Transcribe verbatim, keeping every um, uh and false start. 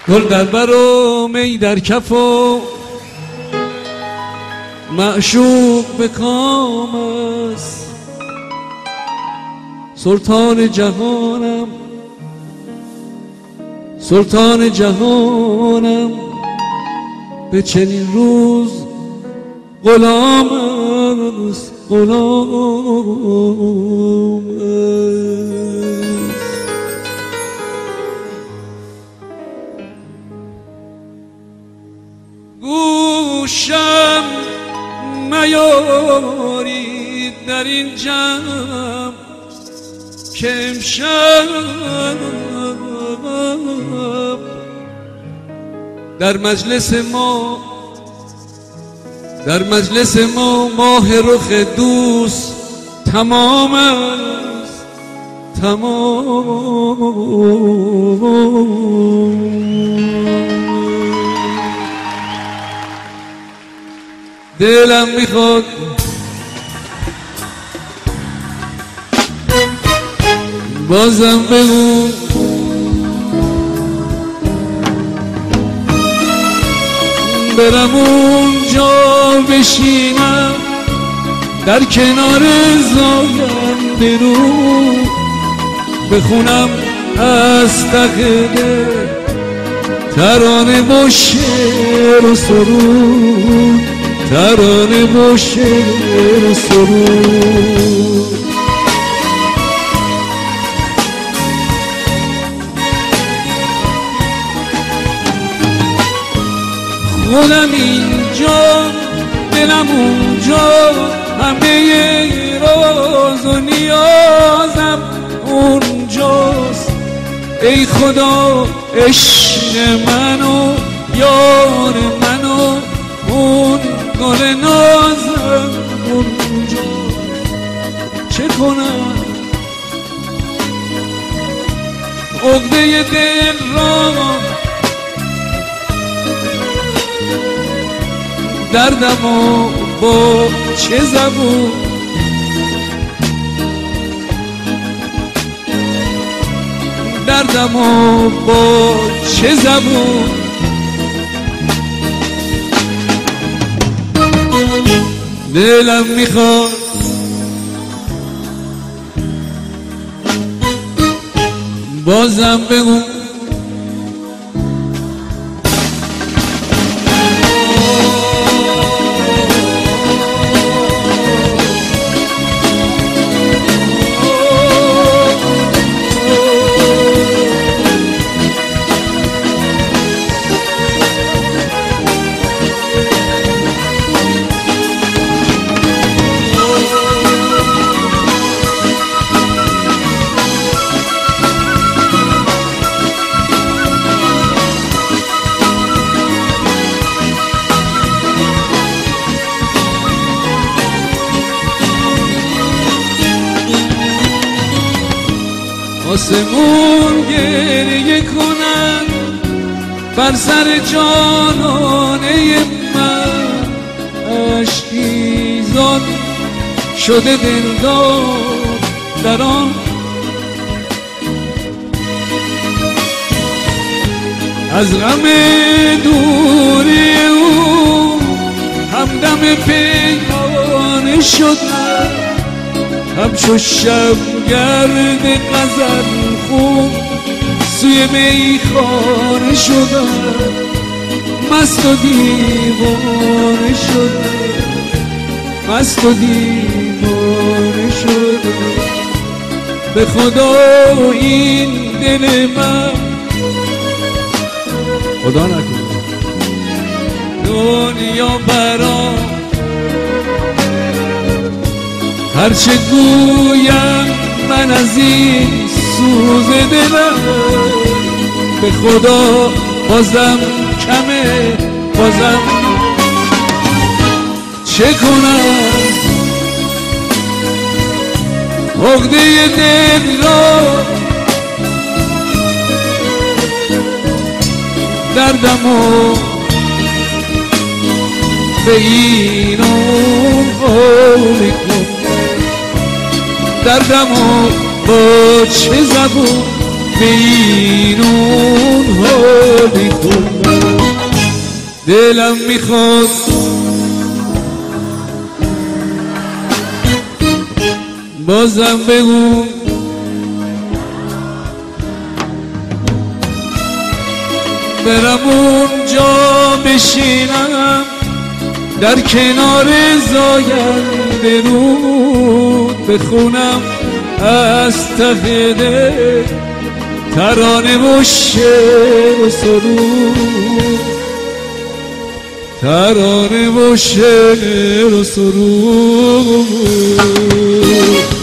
گل در بر و می در کف و معشوق به کام است. سلطان جهانم سلطان جهانم به چنین روز غلام است غلام است. گوشم میارید در این جمع که امشب در مجلس ما در مجلس ما ماه رخ دوست تمام است تمام. دلم میخواد بازم بگو برم اونجا بشینم در کنار زاینده رو بخونم از تقده ترانه و شعر و سرود ترانه و شعر و سرود. خودم اینجا دلم اونجا همه راز و نیازم اونجاست. ای خدا عشق منو یار منو اون گل نازم اونجاست. چه کنم عقده دل را دردم و با چه زبون دردم و با چه زبون دلم میخواد بازم بگو آسمون گریه کنن بر سر جانانه من. عشقی زاد شده دلدار در آن از غم دوری او همدم پیمانه شدن. همچو شب گرد غزل خون سوی میخانه شدن. مست و دیوانه شدن مست و دیوانه شدن. به خدا این دل من خدا نکنه دنیا برام هرچه گویم من از این سوز دلم. به خدا بازم کمه بازم چه کنم عقده دل را دردم و به این اون حالی کن. دردم و با چه زبون به این اون حالی دلم میخواد بازم بگو برم اونجا بشینم در کنار زاینده رود بخونم از ته دل ترانه و شعر و سرود ترانه و شعر و سرود